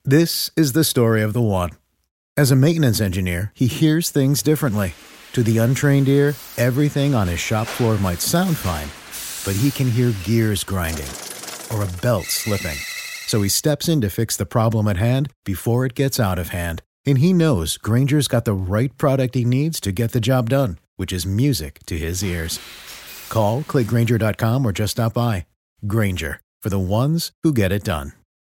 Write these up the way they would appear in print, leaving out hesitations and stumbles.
This is the story of the one. As a maintenance engineer, he hears things differently. To the untrained ear, everything on his shop floor might sound fine, but he can hear gears grinding or a belt slipping. So he steps in to fix the problem at hand before it gets out of hand. And he knows Grainger's got the right product he needs to get the job done, which is music to his ears. Call, click Grainger.com, or just stop by. Grainger, for the ones who get it done.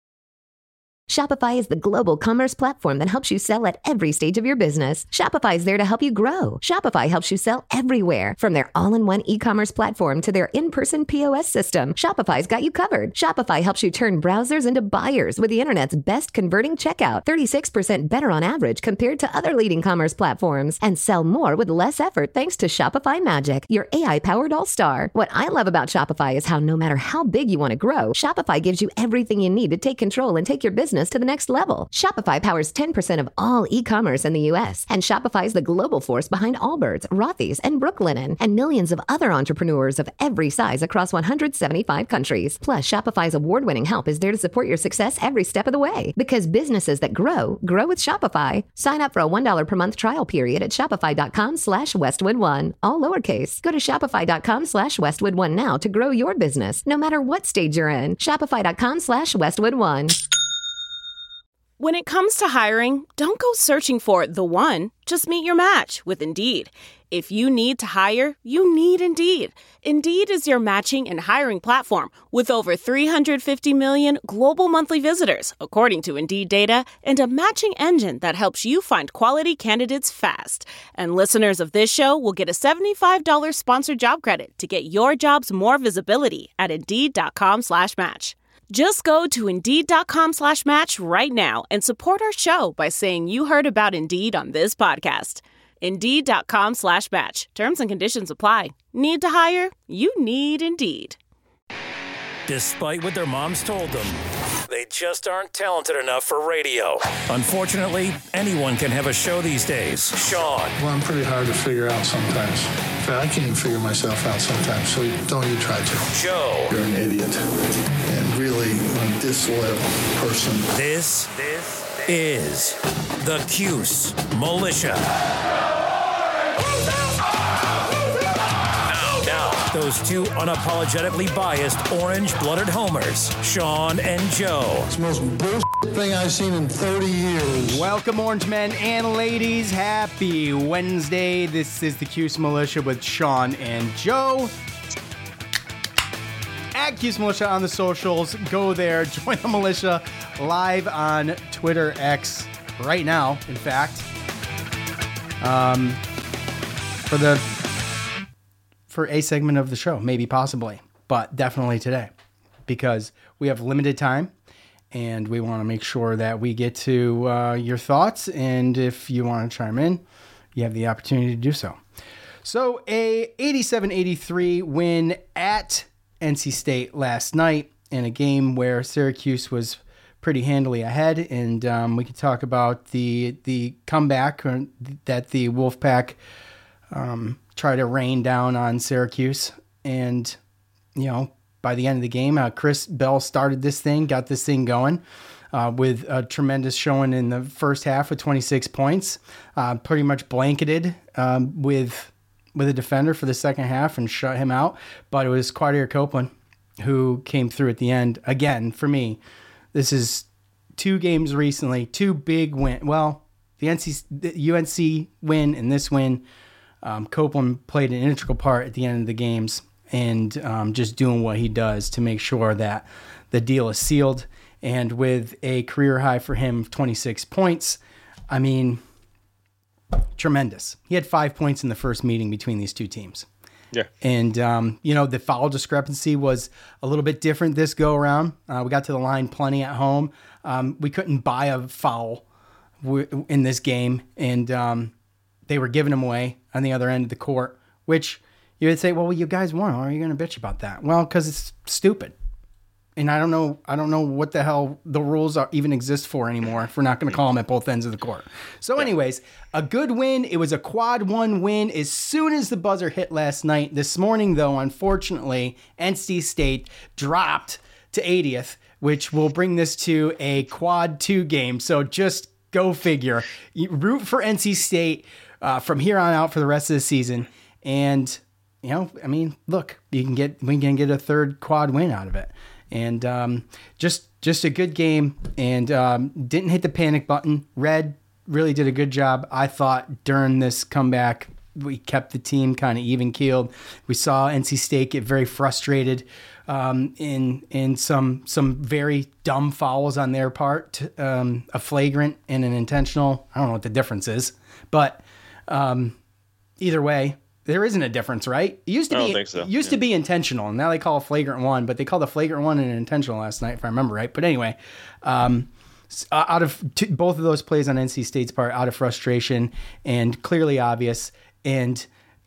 Shopify is the global commerce platform that helps you sell at every stage of your business. Shopify is there to help you grow. Shopify helps you sell everywhere, from their all-in-one e-commerce platform to their in-person POS system. Shopify's got you covered. Shopify helps you turn browsers into buyers with the internet's best converting checkout, 36% better on average compared to other leading commerce platforms, and sell more with less effort thanks to Shopify Magic, your AI-powered all-star. What I love about Shopify is how no matter how big you want to grow, Shopify gives you everything you need to take control and take your business to the next level. Shopify powers 10% of all e-commerce in the U.S., and Shopify is the global force behind Allbirds, Rothy's, and Brooklinen, and millions of other entrepreneurs of every size across 175 countries. Plus, Shopify's award-winning help is there to support your success every step of the way. Because businesses that grow with Shopify. Sign up for a $1 per month trial period at shopify.com/Westwood1, all lowercase. Go to shopify.com/Westwood1 now to grow your business, no matter what stage you're in. Shopify.com/Westwood1. When it comes to hiring, don't go searching for the one. Just meet your match with Indeed. If you need to hire, you need Indeed. Indeed is your matching and hiring platform with over 350 million global monthly visitors, according to Indeed data, and a matching engine that helps you find quality candidates fast. And listeners of this show will get a $75 sponsored job credit to get your jobs more visibility at Indeed.com/match. Just go to Indeed.com/match right now and support our show by saying you heard about Indeed on this podcast. Indeed.com/match. Terms and conditions apply. Need to hire? You need Indeed. Despite what their moms told them, they just aren't talented enough for radio. Unfortunately, anyone can have a show these days. Sean. Well, I'm pretty hard to figure out sometimes. In fact, I can't even figure myself out sometimes, so don't you try to. Joe. You're an idiot and really a disloyal person. This is the Cuse Militia. Now, those two unapologetically biased, orange-blooded homers, Sean and Joe. It's the most bullshit thing I've seen in 30 years. Welcome, orange men and ladies. Happy Wednesday. This is the Cuse Militia with Sean and Joe. At Cuse Militia on the socials. Go there. Join the militia live on Twitter X right now, in fact. For a segment of the show, maybe possibly, but definitely today, because we have limited time and we want to make sure that we get to your thoughts. And if you want to chime in, you have the opportunity to do so. So a 87-83 win at NC State last night in a game where Syracuse was pretty handily ahead. And we could talk about the comeback that the Wolfpack try to rain down on Syracuse. And, by the end of the game, Chris Bell started this thing, got this thing going with a tremendous showing in the first half with 26 points, pretty much blanketed with a defender for the second half and shut him out. But it was Quadir Copeland who came through at the end. Again, for me, this is two games recently, two big wins. Well, the UNC win and this win, Copeland played an integral part at the end of the games and just doing what he does to make sure that the deal is sealed. And with a career high for him of 26 points, I mean, tremendous. He had 5 points in the first meeting between these two teams. Yeah. And, the foul discrepancy was a little bit different this go around. We got to the line plenty at home. We couldn't buy a foul in this game. And they were giving them away on the other end of the court, which you would say, well, you guys won. Why are you going to bitch about that? Well, because it's stupid. And I don't know what the hell the rules even exist for anymore if we're not going to call them at both ends of the court. So anyways, a good win. It was a quad one win as soon as the buzzer hit last night. This morning, though, unfortunately, NC State dropped to 80th which will bring this to a quad 2 game. So just go figure. You root for NC State from here on out for the rest of the season. And, you know, I mean, look, we can get a third quad win out of it. And just a good game, and didn't hit the panic button. Red really did a good job. I thought during this comeback, we kept the team kind of even keeled. We saw NC State get very frustrated in some very dumb fouls on their part, a flagrant and an intentional. I don't know what the difference is, but either way, there isn't a difference, right? It used to be, think so. To be intentional, and now they call a flagrant one, but they called a flagrant one an intentional last night, if I remember right. But anyway, out of both of those plays on NC State's part, out of frustration and clearly obvious, and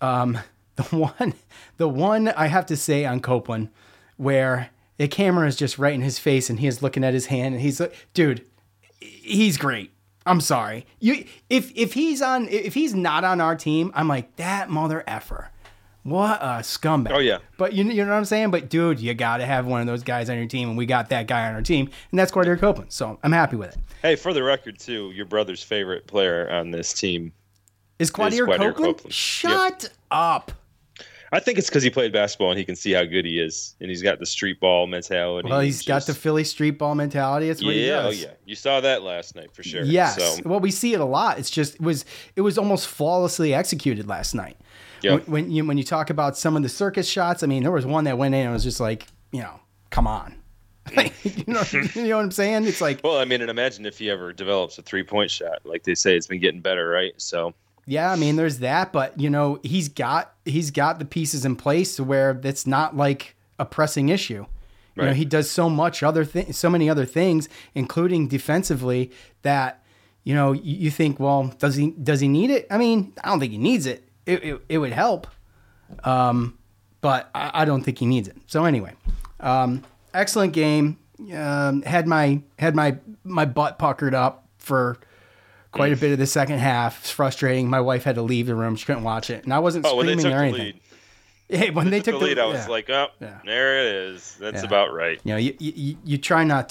the one I have to say on Copeland, where the camera is just right in his face and he is looking at his hand, and he's like, dude, he's great. I'm sorry. If he's not on our team, I'm like, that mother effer. What a scumbag. Oh, yeah. But you know what I'm saying? But, dude, you got to have one of those guys on your team, and we got that guy on our team, and that's Quadir Copeland. So I'm happy with it. Hey, for the record, too, your brother's favorite player on this team is Quadir Copeland? Shut up. I think it's because he played basketball and he can see how good he is, and he's got the street ball mentality. Well, he's got the Philly street ball mentality. That's what he does. Oh yeah, you saw that last night for sure. Yes. So. Well, we see it a lot. It's just it was almost flawlessly executed last night. Yep. When you talk about some of the circus shots, I mean, there was one that went in and it was just like, come on. you know what I'm saying? It's like, well, I mean, and imagine if he ever develops a 3-point shot. Like they say, it's been getting better, right? So. Yeah, I mean, there's that, but he's got the pieces in place to where that's not like a pressing issue. Right. He does so many other things, including defensively, that you think, well, does he need it? I mean, I don't think he needs it. It would help, but I don't think he needs it. So anyway, excellent game. Had my butt puckered up for quite a bit of the second half. It's frustrating. My wife had to leave the room. She couldn't watch it. And I wasn't screaming or anything. Hey, when they took the lead, I was like, oh, yeah. There it is. That's about right. You try not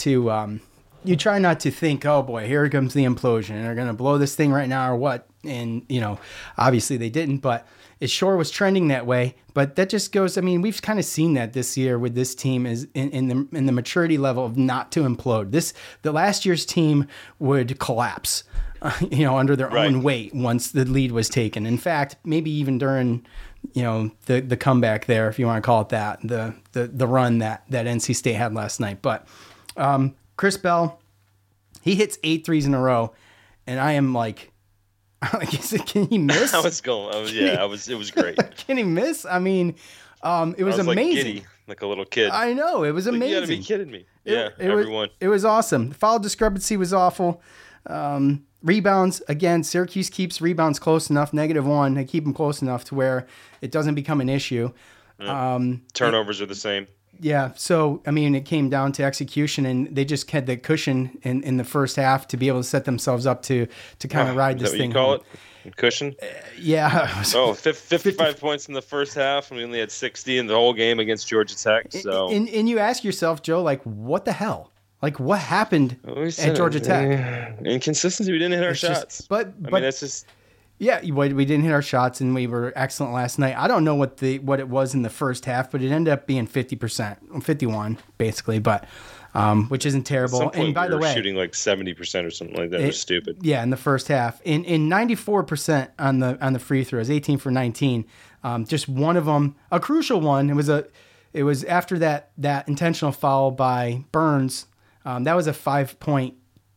to think, oh boy, here comes the implosion and they're going to blow this thing right now or what. And, obviously they didn't, but it sure was trending that way. But that just goes, I mean, we've kind of seen that this year with this team is in the maturity level of not to implode. The last year's team would collapse. Under their own weight once the lead was taken. In fact, maybe even during, the comeback there, if you want to call it that, the run that NC State had last night. But Chris Bell, he hits 8 threes in a row, and I am like, can he miss? It was great. Can he miss? I mean, it was amazing. Like giddy, like a little kid. I know, it was amazing. You gotta be kidding me. Everyone. It was awesome. The foul discrepancy was awful. Rebounds, again, Syracuse keeps rebounds close enough, -1. They keep them close enough to where it doesn't become an issue. Turnovers are the same. Yeah, so, I mean, it came down to execution, and they just had the cushion in the first half to be able to set themselves up to kind of ride this thing. Is that what you call it? Cushion? Yeah. 55 points in the first half, and we only had 60 in the whole game against Georgia Tech. So, and you ask yourself, Joe, like, what the hell? Like, what happened at Georgia Tech? Inconsistency. We didn't hit our shots. But I mean, that's just. Yeah, we didn't hit our shots, and we were excellent last night. I don't know what it was in the first half, but it ended up being 50%, 51 basically, but which isn't terrible. At some point and by the way, shooting like 70% or something like that. It was stupid. Yeah, in the first half, in 94% on the free throws, 18 for 19. Just one of them, a crucial one. It was after that intentional foul by Burns. That was a 5-point,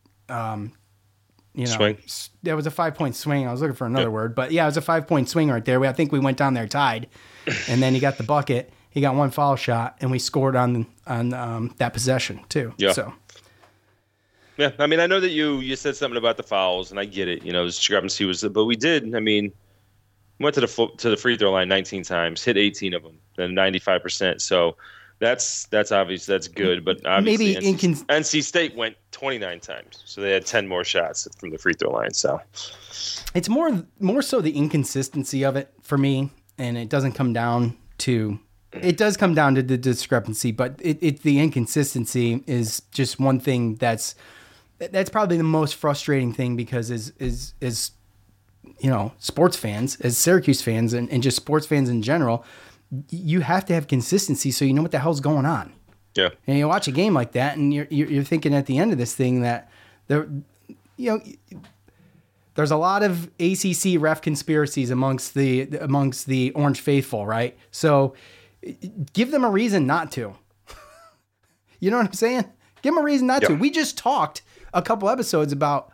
swing. That was a 5-point swing. I was looking for another word, but yeah, it was a 5-point swing right there. I think we went down there tied, and then he got the bucket. He got one foul shot, and we scored on that possession too. Yeah. So. Yeah, I mean, I know that you said something about the fouls, and I get it. The discrepancy was, but we did. I mean, went to the free throw line 19 times, hit 18 of them, then 95%. So. That's obvious. That's good, but obviously maybe NC State went 29 times, so they had 10 more shots from the free throw line. So it's more so the inconsistency of it for me, and it doesn't come down to It does come down to the discrepancy, but the inconsistency is just one thing that's probably the most frustrating thing, because is sports fans, as Syracuse fans and just sports fans in general, you have to have consistency so you know what the hell's going on. Yeah. And you watch a game like that, and you're thinking at the end of this thing that there's a lot of ACC ref conspiracies amongst the Orange faithful, right? So give them a reason not to. You know what I'm saying? Give them a reason not to. We just talked a couple episodes about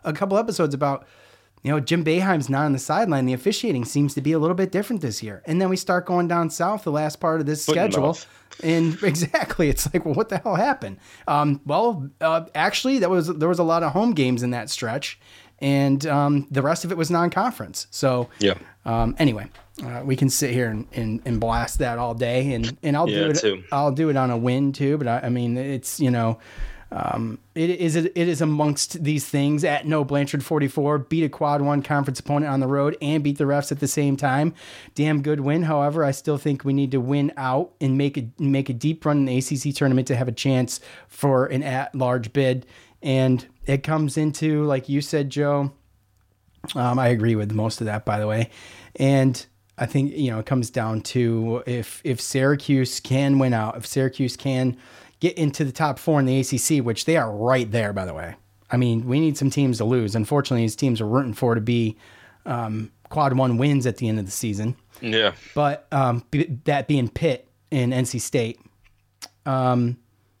Jim Boeheim's not on the sideline. The officiating seems to be a little bit different this year. And then we start going down south the last part of this schedule. And exactly, it's like, well, what the hell happened? Actually, there was a lot of home games in that stretch, and the rest of it was non-conference. So anyway, we can sit here and blast that all day, and I'll do it too. I'll do it on a win too. But I mean, it's it is amongst these things. At No Blanchard 44, beat a quad 1 conference opponent on the road and beat the refs at the same time. Damn good win. However, I still think we need to win out and make a deep run in the ACC tournament to have a chance for an at-large bid. And it comes into, like you said, Joe, I agree with most of that, by the way. And I think, it comes down to if Syracuse can win out, if Syracuse can get into the top 4 in the ACC, which they are right there, by the way. I mean, we need some teams to lose. Unfortunately, these teams are rooting for to be quad 1 wins at the end of the season. Yeah. But that being Pitt and NC State, but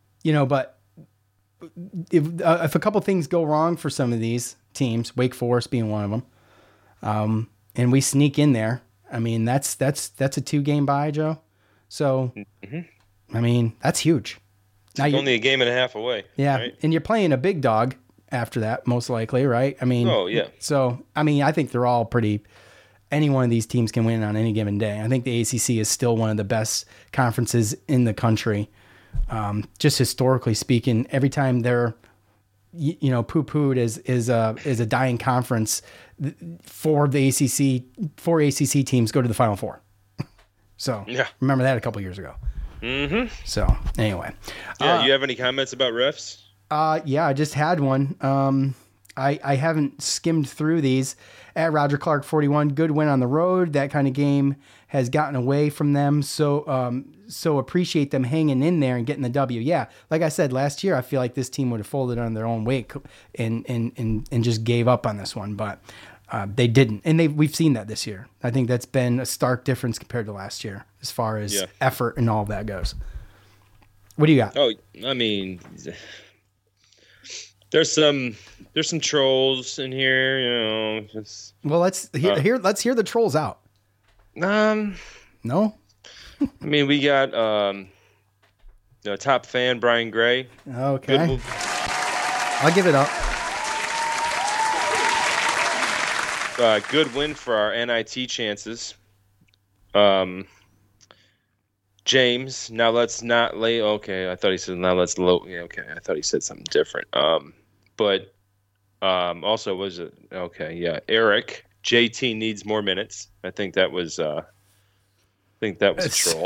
if a couple things go wrong for some of these teams, Wake Forest being one of them, and we sneak in there, I mean, that's a 2-game bye, Joe. So, I mean, that's huge. Now only a game and a half away. Yeah, right? And you're playing a big dog after that, most likely, right? I mean, So, I mean, I think they're all pretty. Any one of these teams can win on any given day. I think the ACC is still one of the best conferences in the country, just historically speaking. Every time they're, poo-pooed as a dying conference, four ACC teams go to the Final Four. So remember that a couple years ago. Mm-hmm. So anyway, you have any comments about refs? Yeah, I just had one. I haven't skimmed through these. At Roger Clark 41, good win on the road. That kind of game has gotten away from them. So appreciate them hanging in there and getting the W. Yeah, like I said last year, I feel like this team would have folded on their own weight and just gave up on this one, but they didn't. And we've seen that this year. I think that's been a stark difference compared to last year as far as effort and all of that goes. What do you got? Oh, I mean, there's some trolls in here, Well, let's hear the trolls out. No. I mean, we got top fan Brian Gray. Okay. I'll give it up. Good win for our NIT chances. James, now let's not lay. Okay, I thought he said now let's low. Yeah, okay, I thought he said something different. But also was it okay? Yeah, Eric, JT needs more minutes. I think that was a troll.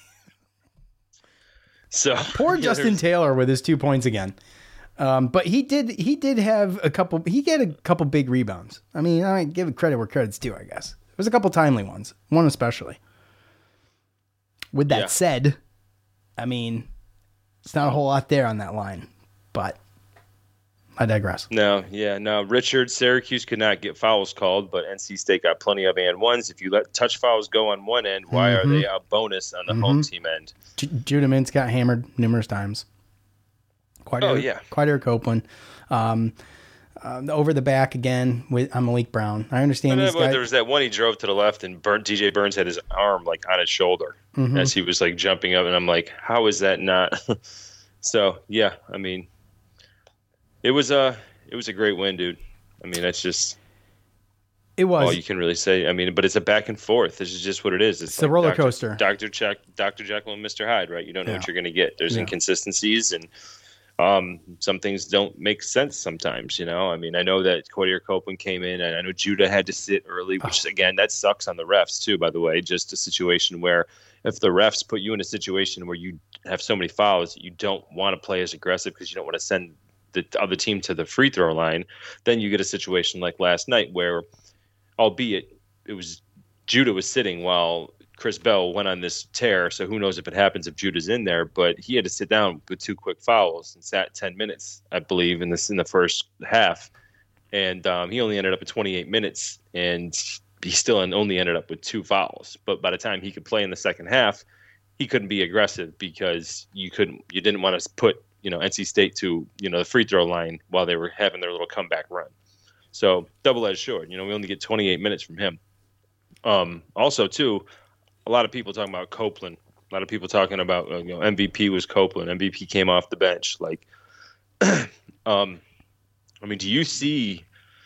So poor Justin Taylor with his 2 points again. But he did have a couple. He get a couple big rebounds. I mean, I give credit where credit's due. I guess there was a couple timely ones. One especially. With that said, I mean, it's not a whole lot there on that line, but I digress. No, Richard, Syracuse could not get fouls called, but NC State got plenty of and ones. If you let touch fouls go on one end, why are they a bonus on the home team end? Judah Mintz got hammered numerous times. Quadir Copeland. Over the back again on Malik Brown. I understand these guys. There was that one he drove to the left and DJ Burns had his arm like on his shoulder as he was like jumping up, and I'm like, how is that not? So yeah, I mean, it was a great win, dude. I mean, that's just all you can really say. I mean, but it's a back and forth. This is just what it is. It's like a roller coaster. Dr. Jekyll and Mr. Hyde, right? You don't know what you're going to get. There's inconsistencies and. Some things don't make sense sometimes, I mean, I know that Quadir Copeland came in, and I know Judah had to sit early, which again, that sucks on the refs too, by the way. Just a situation where if the refs put you in a situation where you have so many fouls that you don't want to play as aggressive because you don't want to send the other team to the free throw line, then you get a situation like last night where, albeit it was Judah was sitting while Chris Bell went on this tear, so who knows if it happens if Judah's in there, but he had to sit down with 2 quick fouls and sat 10 minutes, I believe, in the first half. And he only ended up at 28 minutes, and he still only ended up with 2 fouls. But by the time he could play in the second half, he couldn't be aggressive because you didn't want to put, NC State to, the free throw line while they were having their little comeback run. So double-edged sword. We only get 28 minutes from him. Also, too, a lot of people talking about Copeland. A lot of people talking about MVP was Copeland. MVP came off the bench. Like, do you see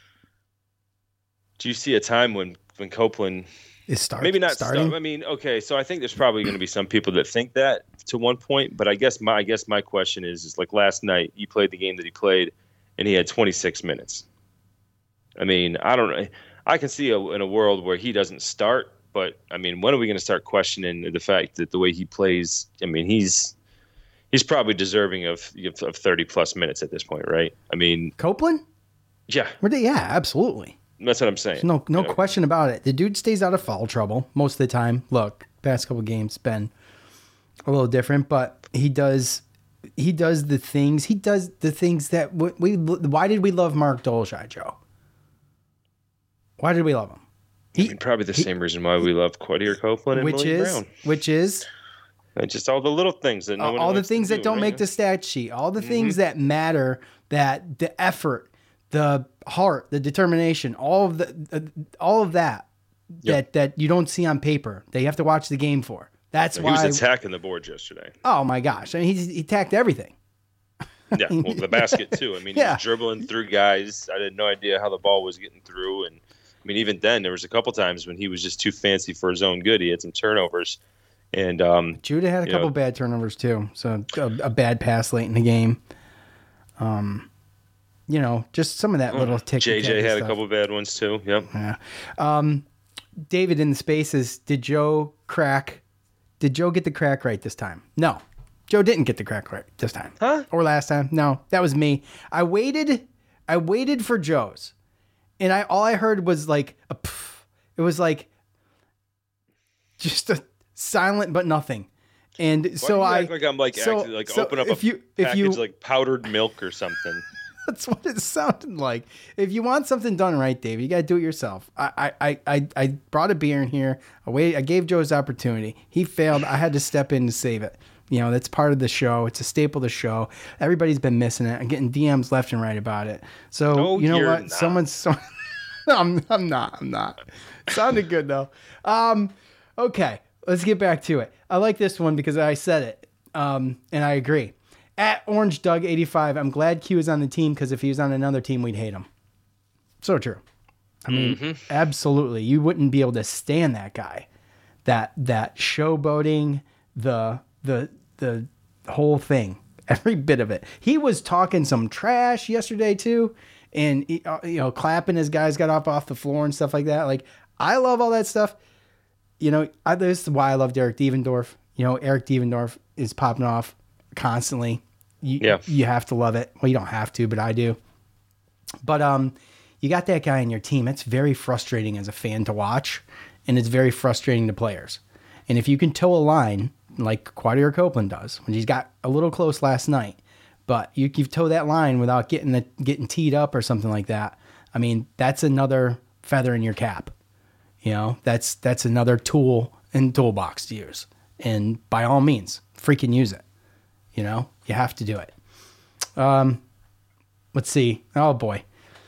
a time when Copeland is maybe not starting? Okay, so I think there's probably going to be some people that think that to one point, but I guess my question is like last night he played the game that he played, and he had 26 minutes. I don't know. I can see in a world where he doesn't start, but when are we going to start questioning the fact that the way he plays? He's probably deserving of 30 plus minutes at this point, right? Copeland? Yeah. Yeah, absolutely. That's what I'm saying. There's no question about it. The dude stays out of foul trouble most of the time. Look, past couple games been a little different, but he does the things. He does the things that why did we love Mark Dolezaj, Joe? Why did we love him? Probably the same reason why we love Quadir Copeland and William Brown. Which is just all the little things that no one all the things that don't make the stat sheet, all the things that matter, that the effort, the heart, the determination, all of that that you don't see on paper, that you have to watch the game for. That's why he was attacking the board yesterday. Oh my gosh! He attacked everything. Yeah, well, the basket too. He was dribbling through guys. I had no idea how the ball was getting through, and even then, there was a couple times when he was just too fancy for his own good. He had some turnovers, and Judah had a couple bad turnovers too. So a bad pass late in the game. Just some of that little tick. JJ had a couple bad ones too. Yep. Yeah. David in the spaces. Did Joe get the crack right this time? No. Joe didn't get the crack right this time. Huh? Or last time. No, that was me. I waited for Joe's. And all I heard was like a pff. It was like just a silent but nothing. And so I act like I'm acting like open up a package like powdered milk or something. That's what it sounded like. If you want something done right, David, you got to do it yourself. I brought a beer in here. I gave Joe his opportunity. He failed. I had to step in to save it. That's part of the show. It's a staple of the show. Everybody's been missing it. I'm getting DMs left and right about it. So you know what? I'm not. Sounded good though. Okay, let's get back to it. I like this one because I said it, and I agree. At Orange Doug 85, I'm glad Q is on the team because if he was on another team, we'd hate him. So true. Absolutely. You wouldn't be able to stand that guy. That showboating, the whole thing, every bit of it. He was talking some trash yesterday too, and clapping as guys got off the floor and stuff like that. Like, I love all that stuff. This is why I loved Eric Devendorf. Eric Devendorf is popping off constantly. You have to love it. Well, you don't have to, but I do. But you got that guy in your team. It's very frustrating as a fan to watch, and it's very frustrating to players. And if you can toe a line like Quadir Copeland does, when he's got a little close last night, but you toe that line without getting teed up or something like that, that's another feather in your cap. That's another tool in the toolbox to use. And by all means, freaking use it. You have to do it. Let's see. Oh boy.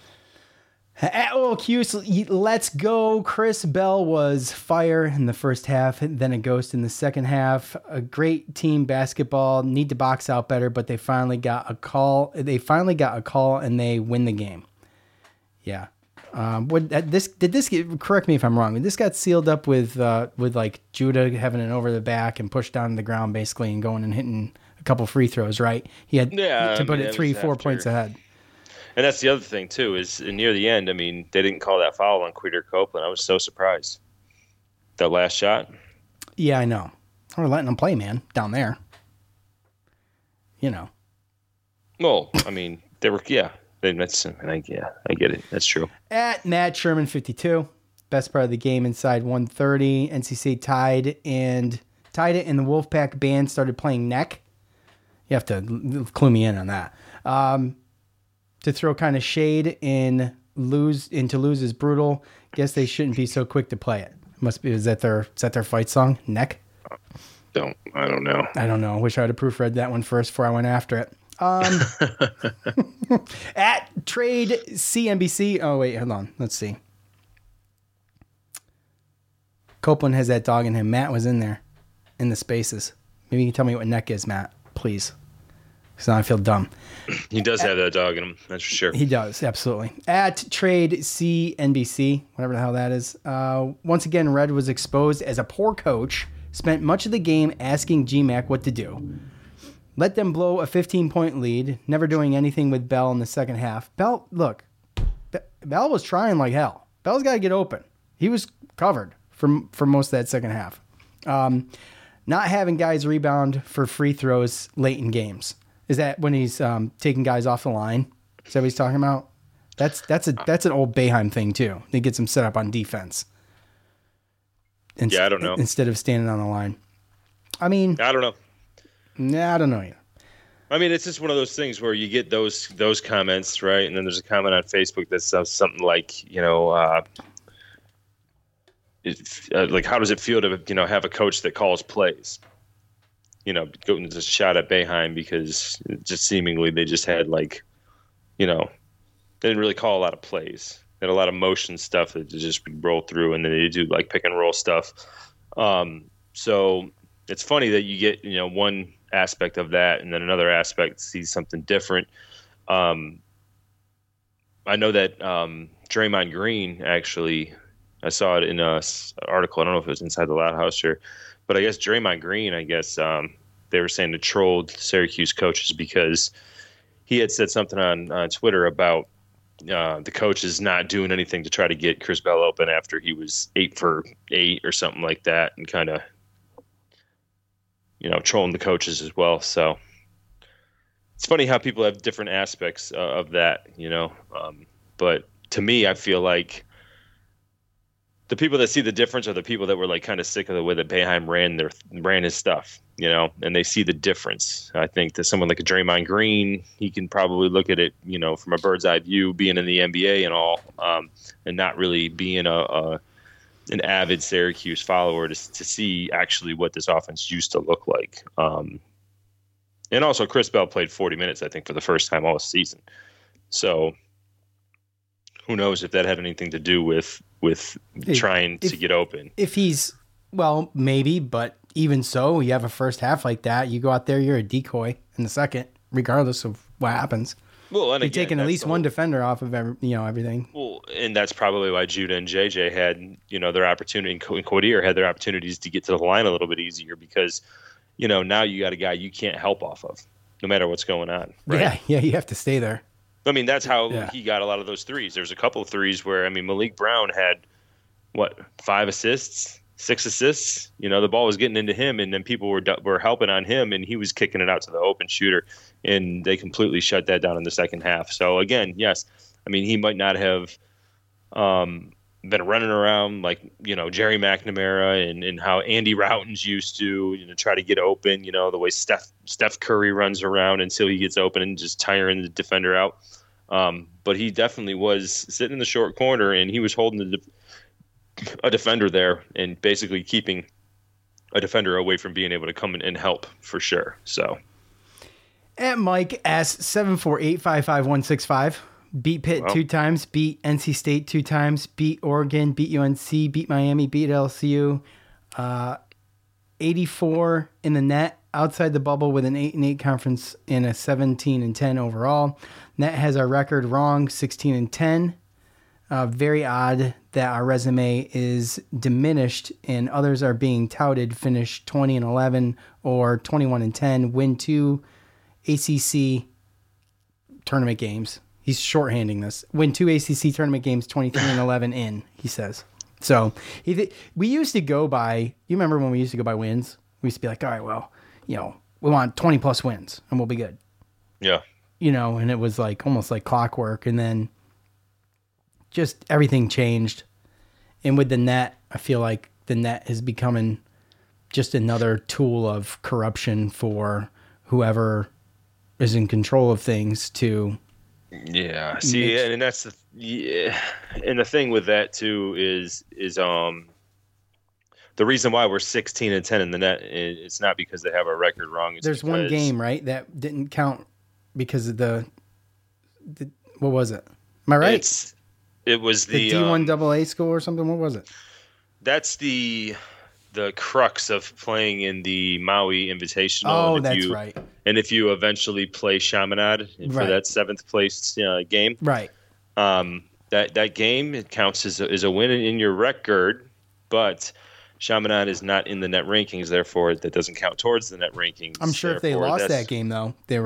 Let's go. Chris Bell was fire in the first half, then a ghost in the second half. A great team basketball. Need to box out better, but they finally got a call. And they win the game. Yeah. Correct me if I'm wrong. This got sealed up with like Judah having it over the back and pushed down to the ground basically and going and hitting a couple free throws, right? He had to put it 3-4 points ahead. And that's the other thing too, is near the end, they didn't call that foul on Quadir Copeland. I was so surprised. That last shot. Yeah, I know. We're letting them play, man, down there. You know. Well, I mean, they were, yeah. I get it. That's true. At Matt Sherman 52, best part of the game inside 130. NC State tied it, and the Wolfpack band started playing neck. You have to clue me in on that. To throw kind of shade into Lose is brutal. Guess they shouldn't be so quick to play it. Must be is that their fight song? Neck? I don't know. I don't know. I wish I would have proofread that one first before I went after it. At Trade CNBC. Oh, wait, hold on. Let's see. Copeland has that dog in him. Matt was in there in the spaces. Maybe you can tell me what neck is, Matt, please. Because now I feel dumb. He does have that dog in him. That's for sure. He does. Absolutely. At Trade CNBC, whatever the hell that is. Once again, Red was exposed as a poor coach. Spent much of the game asking GMAC what to do. Let them blow a 15-point lead, never doing anything with Bell in the second half. Bell was trying like hell. Bell's got to get open. He was covered for most of that second half. Not having guys rebound for free throws late in games. Is that when he's taking guys off the line? Is that what he's talking about? That's an old Boeheim thing too. He gets them set up on defense. I don't know. Instead of standing on the line. I mean, I don't know. Nah, I don't know either. I mean, it's just one of those things where you get those comments, right? And then there's a comment on Facebook that says something like, like, how does it feel to, have a coach that calls plays? Going to shot at Boeheim because just seemingly they just had they didn't really call a lot of plays. They had a lot of motion stuff that just would roll through, and then they do like pick and roll stuff. So it's funny that you get, one aspect of that and then another aspect sees something different. I know that Draymond Green, actually, I saw it in an article. I don't know if it was Inside the Loud House but I guess Draymond Green, they were saying to troll Syracuse coaches because he had said something on Twitter about the coach is not doing anything to try to get Chris Bell open after he was 8 for 8 or something like that, and kind of, trolling the coaches as well. So it's funny how people have different aspects of that, but to me, I feel like the people that see the difference are the people that were like kind of sick of the way that Boeheim ran his stuff, and they see the difference. I think that someone like a Draymond Green, he can probably look at it, from a bird's eye view, being in the NBA and all, and not really being an avid Syracuse follower to see actually what this offense used to look like. And also Chris Bell played 40 minutes, I think, for the first time all season. So who knows if that had anything to do with trying to get open. If he's, well, maybe, but even so, you have a first half like that, you go out there, you're a decoy in the second, regardless of what happens. Well, and you're taking at least one defender off of everything. Well, and that's probably why Judah and JJ had, their opportunity, and Quadir had their opportunities to get to the line a little bit easier because, now you got a guy you can't help off of, no matter what's going on. Right? Yeah, you have to stay there. I mean, that's how he got a lot of those threes. There's a couple of threes where, Malik Brown had, 5 assists, 6 assists? The ball was getting into him, and then people were helping on him, and he was kicking it out to the open shooter, and they completely shut that down in the second half. So, again, yes, he might not have been running around like, Jerry McNamara and how Andy Routens used to, try to get open, the way Steph Curry runs around until he gets open and just tiring the defender out. But he definitely was sitting in the short corner, and he was holding a defender there and basically keeping a defender away from being able to come in and help for sure. So at Mike S748555165, beat Pitt 2 times, beat NC State 2 times, beat Oregon, beat UNC, beat Miami, beat LSU, 84 in the net, outside the bubble with an 8-8 conference and a 17-10 overall. Net has our record wrong, 16-10. Very odd that our resume is diminished and others are being touted, finish 20-11 or 21-10, win 2 ACC tournament games. He's shorthanding this. Win 2 ACC tournament games, 23-11 in, he says. So we used to go by, you remember when we used to go by wins? We used to be like, all right, well, we want 20 plus wins and we'll be good. Yeah. And it was like almost like clockwork. And then just everything changed. And with the net, I feel like the net is becoming just another tool of corruption for whoever is in control of things to. Yeah. See, and that's and the thing with that too is the reason why we're 16-10 in the net. It's not because they have our record wrong. There's one game, right, that didn't count because of the what was it? Am I right? It was the D1 AA school or something. What was it? That's the crux of playing in the Maui Invitational. Oh, that's right. And if you eventually play Chaminade for that 7th place game, right? That game, it counts as a win in your record, but Chaminade is not in the net rankings. Therefore, that doesn't count towards the net rankings. I'm sure if they lost that game, though, that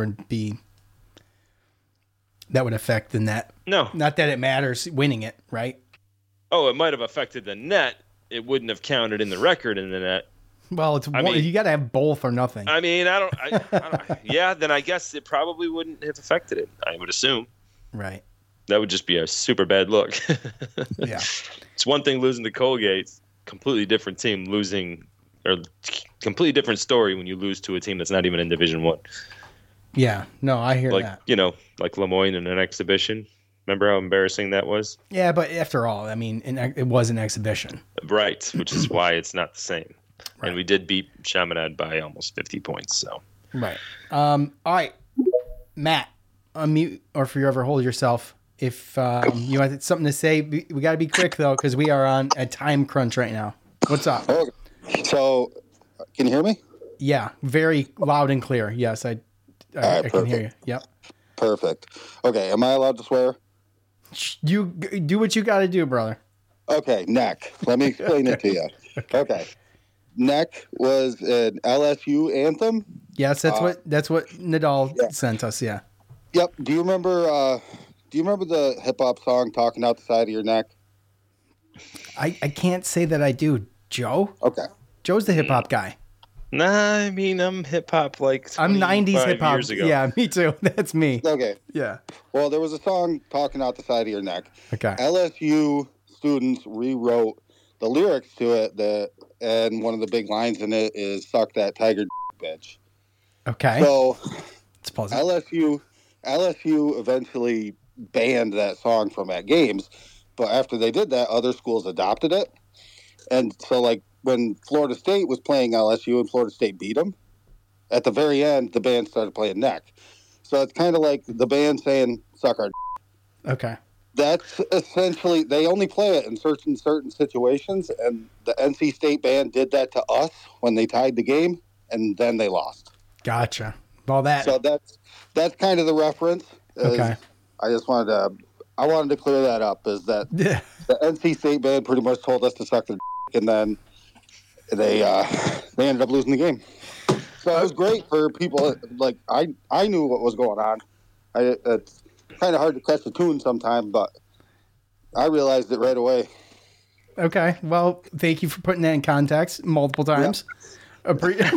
would affect the net. No, not that it matters winning it, right? Oh, it might have affected the net. It wouldn't have counted in the record in the net. Well, you got to have both or nothing. I mean, I don't. Yeah, then I guess it probably wouldn't have affected it. I would assume. Right. That would just be a super bad look. Yeah. It's one thing losing to Colgate, completely different team losing, or completely different story when you lose to a team that's not even in Division I. Yeah. No, I hear that. Like Lemoyne in an exhibition. Remember how embarrassing that was? Yeah, but after all, I mean, it was an exhibition. Right, which is why it's not the same. Right. And we did beat Chaminade by almost 50 points. So. Right. All right, Matt, unmute, or if you ever hold yourself, if you have something to say, we got to be quick, though, because we are on a time crunch right now. What's up? Okay. So, can you hear me? Yeah, very loud and clear. Yes, I can hear you. Yep. Perfect. Okay, am I allowed to swear? You do what you got to do, brother. Okay, neck. Let me explain it to you. Okay. Neck was an LSU anthem. Yes, that's what Nadal sent us. Yeah. Yep. Do you remember the hip hop song "Talking Out the Side of Your Neck"? I can't say that I do, Joe. Okay. Joe's the hip hop guy. Nah, I mean I'm hip hop I'm 90s hip hop. Yeah, me too. That's me. Okay. Yeah. Well, there was a song "Talking Out the Side of Your Neck." Okay. LSU students rewrote the lyrics to it. And one of the big lines in it is "Suck that tiger bitch." Okay. So let's pause it. LSU eventually banned that song from at games, but after they did that, other schools adopted it. And so, like, when Florida State was playing LSU and Florida State beat them, at the very end, the band started playing Neck. So it's kind of like the band saying, "Suck our." Okay. That's essentially, they only play it in certain situations, and the NC State band did that to us when they tied the game, and then they lost. Gotcha. All that. So that's kind of the reference. Okay. I wanted to clear that up, is that the NC State band pretty much told us to suck their and then they ended up losing the game. So it was great for people. Like, I knew what was going on. It's kind of hard to catch the tune sometimes, but I realized it right away. Okay. Well, thank you for putting that in context multiple times. Yep.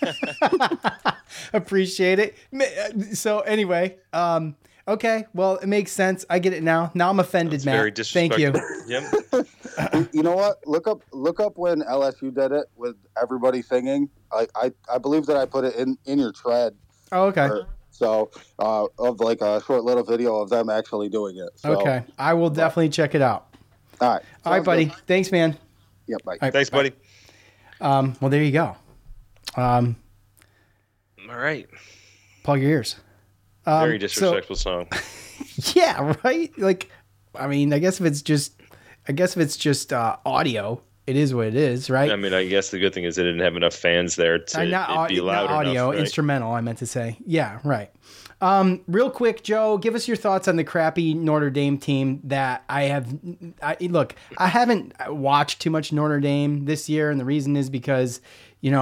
Appreciate it. So anyway, okay. Well, it makes sense. I get it now. Now I'm offended, Matt. Very disrespectful. Thank you. Yep. You know what? Look up when LSU did it with everybody singing. I believe that I put it in your thread. Oh, okay. Of like a short little video of them actually doing it. So, okay. I will definitely check it out. All right. All right, buddy. Good. Thanks, man. Yep. Bye. Right, Thanks, buddy. Well, there you go. All right. Plug your ears. Very disrespectful song. Yeah, right. Like, I mean, I guess if it's just audio, it is what it is, right? I mean, I guess the good thing is they didn't have enough fans there to be loud enough. Audio, right? Instrumental, I meant to say. Yeah, right. Real quick, Joe, give us your thoughts on the crappy Notre Dame team that I haven't watched too much Notre Dame this year, and the reason is because, they're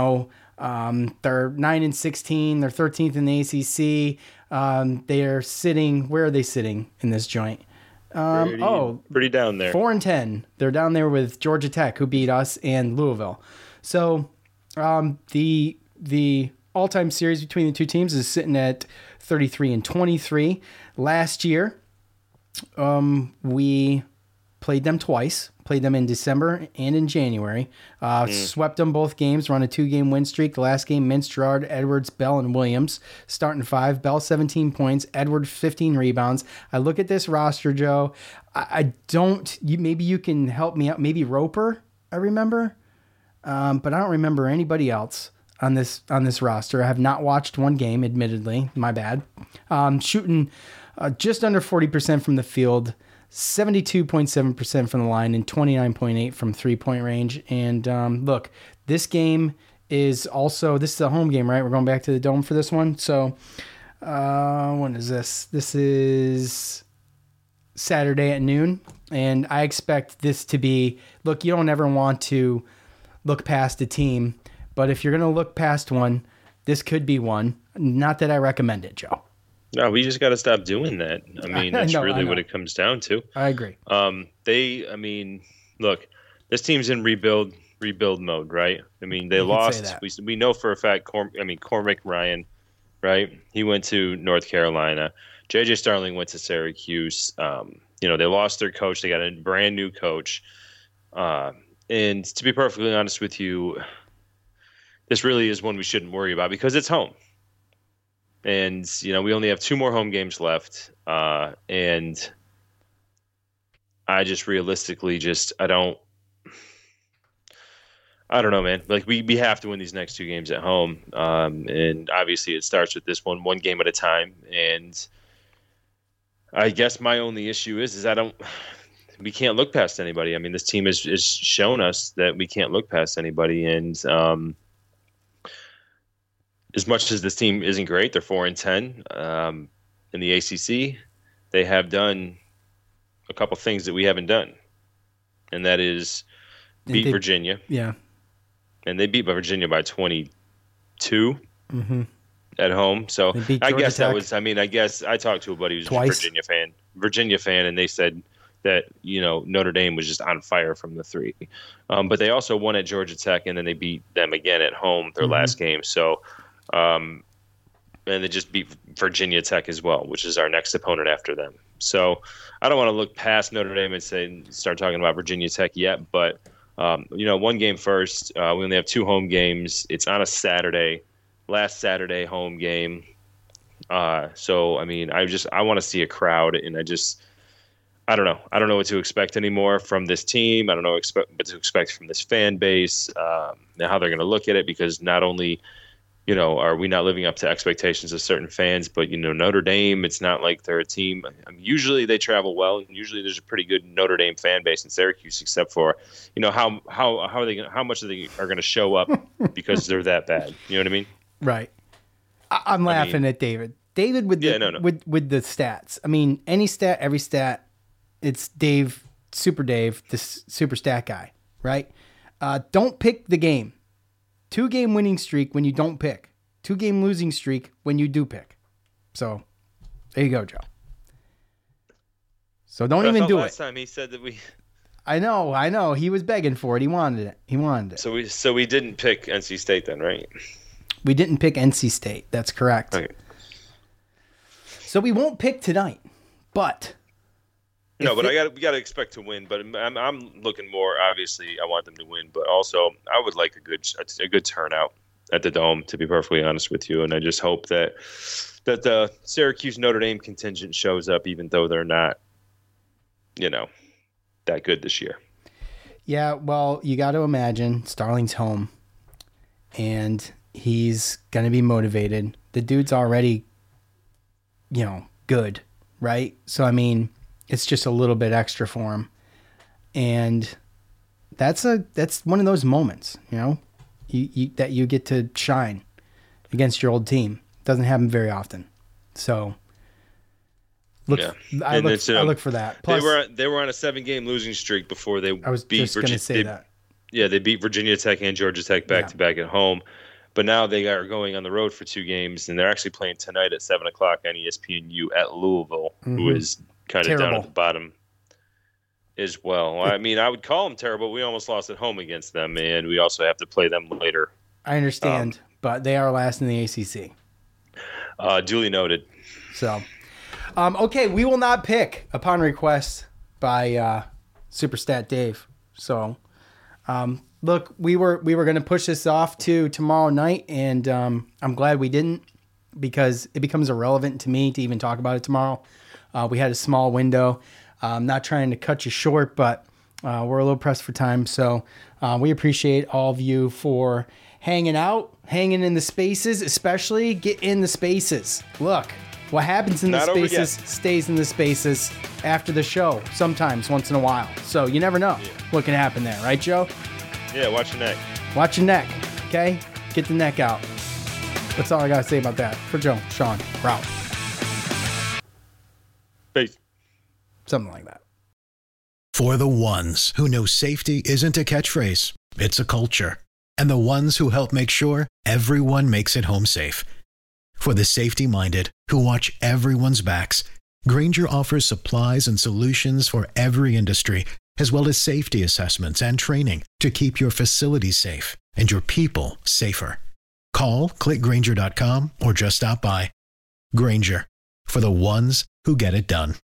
9-16, they're 13th in the ACC. They are sitting. Where are they sitting in this joint? Pretty down there. 4-10. They're down there with Georgia Tech, who beat us, and Louisville. So The all-time series between the two teams is sitting at 33-23. Last year, we played them twice. Played them in December and in January. Swept them both games. We're on a 2-game win streak. The last game, Mintz, Gerard, Edwards, Bell, and Williams. Starting 5. Bell, 17 points. Edwards, 15 rebounds. I look at this roster, Joe. I don't... maybe you can help me out. Maybe Roper, I remember. But I don't remember anybody else on this roster. I have not watched one game, admittedly. My bad. Shooting just under 40% from the field, 72.7% from the line, and 29.8% from three-point range. And look, this game is also, this is a home game, right? We're going back to the Dome for this one. So when is this? This is Saturday at noon. And I expect this to be, look, you don't ever want to look past a team, but if you're going to look past one, this could be one. Not that I recommend it, Joe. No, we just got to stop doing that. I mean, that's really what it comes down to. I agree. Look, this team's in rebuild mode, right? I mean, they lost. We know for a fact, Cormac Ryan, right? He went to North Carolina. J.J. Starling went to Syracuse. They lost their coach. They got a brand new coach. And to be perfectly honest with you, this really is one we shouldn't worry about because it's home. And, we only have 2 more home games left. And I just realistically I don't know, man. Like we have to win these next 2 games at home. And obviously it starts with this one game at a time. And I guess my only issue is we can't look past anybody. I mean, this team has shown us that we can't look past anybody. And, as much as this team isn't great, they're 4-10 in the ACC. They have done a couple things that we haven't done, and that is beat Virginia. Yeah, and they beat Virginia by 22 at home. So I guess that was. I mean, I guess I talked to a buddy who's a Virginia fan, and they said that Notre Dame was just on fire from the 3. But they also won at Georgia Tech, and then they beat them again at home their last game. So. And they just beat Virginia Tech as well, which is our next opponent after them. So I don't want to look past Notre Dame and start talking about Virginia Tech yet. But, one game first. We only have 2 home games. It's on a Saturday, last Saturday home game. So, I mean, I want to see a crowd, and I don't know. I don't know what to expect anymore from this team. I don't know what to expect from this fan base, how they're going to look at it, because not only – are we not living up to expectations of certain fans? But, Notre Dame, it's not like they're a team. I mean, usually they travel well, and usually there's a pretty good Notre Dame fan base in Syracuse, except for, how much are they going to show up because they're that bad? You know what I mean? Right. I'm laughing at David. David with the stats. I mean, any stat, every stat, it's Dave, this super stat guy, right? Don't pick the game. 2-game winning streak when you don't pick. 2-game losing streak when you do pick. So, there you go, Joe. So don't even do it. Last time he said that we. I know. He was begging for it. He wanted it. So we didn't pick NC State then, right? We didn't pick NC State. That's correct. Okay. So we won't pick tonight, but. No, but we got to expect to win. But I'm looking more. Obviously, I want them to win, but also I would like a good turnout at the Dome, to be perfectly honest with you. And I just hope that the Syracuse Notre Dame contingent shows up, even though they're not, that good this year. Yeah, well, you got to imagine Starling's home, and he's gonna be motivated. The dude's already, good, right? So I mean. It's just a little bit extra for him. And that's one of those moments, that you get to shine against your old team. Doesn't happen very often. So I look for that. Plus, they were on a 7-game losing streak before they I was beat just going to say that. Yeah, they beat Virginia Tech and Georgia Tech back-to-back at home. But now they are going on the road for 2 games, and they're actually playing tonight at 7 o'clock on ESPNU at Louisville, who is kind of down at the bottom as well. I mean, I would call them terrible. We almost lost at home against them, and we also have to play them later I understand, but they are last in the ACC. Duly noted. So, okay, we will not pick upon request by Superstat Dave. So, look, we were going to push this off to tomorrow night, and I'm glad we didn't, because it becomes irrelevant to me to even talk about it tomorrow. We had a small window. I'm not trying to cut you short, but we're a little pressed for time. So we appreciate all of you for hanging out, hanging in the spaces, especially get in the spaces. Look, what happens in the spaces stays in the spaces after the show, sometimes, once in a while. So you never know what can happen there. Right, Joe? Yeah, watch your neck. Watch your neck, okay? Get the neck out. That's all I got to say about that. For Joe, Sean, Ralph. Peace. Something like that. For the ones who know safety isn't a catchphrase, it's a culture. And the ones who help make sure everyone makes it home safe. For the safety-minded who watch everyone's backs, Grainger offers supplies and solutions for every industry, as well as safety assessments and training to keep your facilities safe and your people safer. Call, click Grainger.com, or just stop by. Grainger, for the ones who get it done.